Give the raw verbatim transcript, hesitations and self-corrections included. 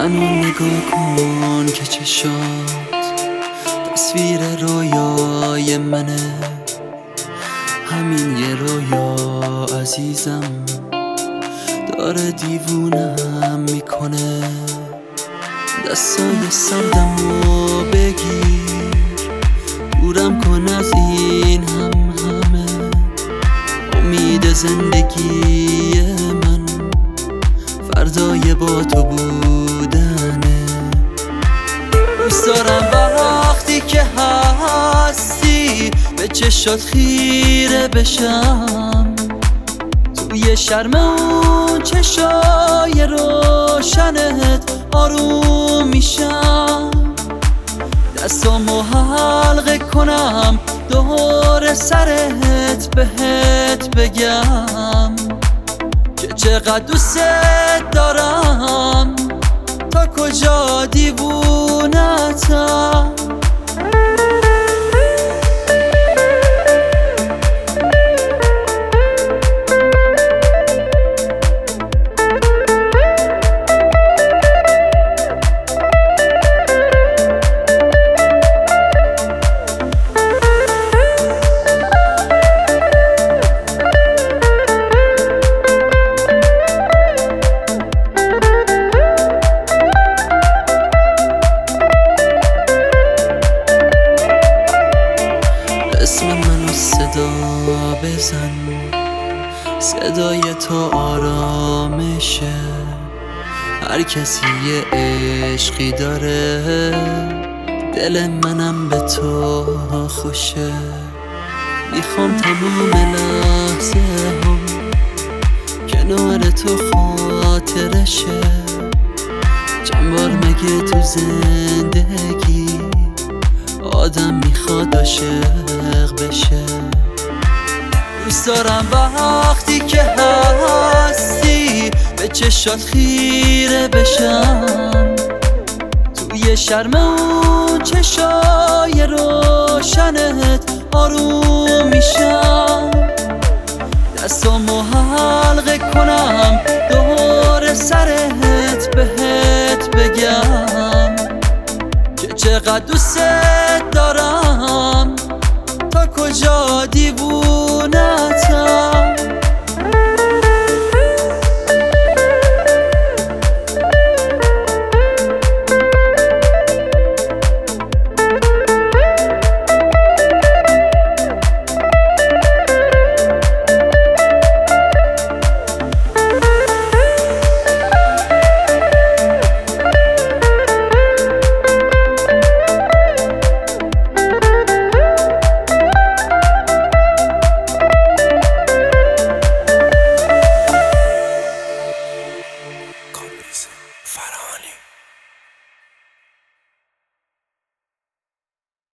منو نگاه کن که چشات تصویر رویای منه، همین یه رویا عزیزم داره دیوونم میکنه. دستای سردمو بگیر، دورم کن از این هم همه. امید زندگی من فردای با تو بودنه. دوست دارم وقتی که هستی به چشات خیره بشم، توی شرم اون چشای روشنت آروم میشم. دستامو حلقه کنم دور سرت بهت بگم که چقدر دوست دارم، تا کجا دیوونتم. اسم منو صدا بزن، صدای تو آرامشه. هر کسی یه عشقی داره، دل منم به تو خوشه. میخوام تموم لحظه هم کنار تو خاطرشه. چند بار مگه تو زندگی آدم میخواد عاشق بشه؟ دوست دارم وقتی که هستی به چشات خیره بشم، توی شرم اون چشای روشنت آروم میشم. دستامو حلقه کنم دور سرت بهت بگم که چقدر دوست دارم، تا کجا دیوونتم.